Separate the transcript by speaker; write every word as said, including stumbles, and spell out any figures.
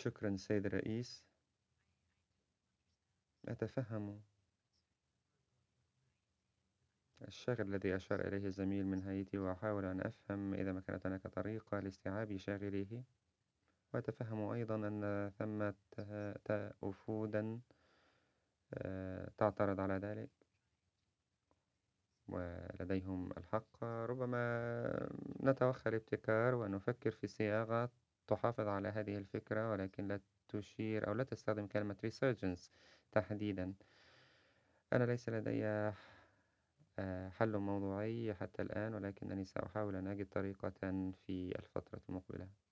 Speaker 1: شكرا سيد الرئيس. أتفهم الشغل الذي أشار إليه الزميل من هايتي، وأحاول أن أفهم إذا ما كانت هناك طريقة لاستيعاب شاغله. وأتفهم أيضا أن ثمة ت- وفودا آه، تعترض على ذلك، ولديهم الحق. ربما نتوخى الابتكار ونفكر في صياغة تحافظ على هذه الفكرة، ولكن لا تشير أو لا تستخدم كلمة resurgence تحديدا. أنا ليس لدي آه، حل موضوعي حتى الآن، ولكنني سأحاول أن أجد طريقة في الفترة المقبلة.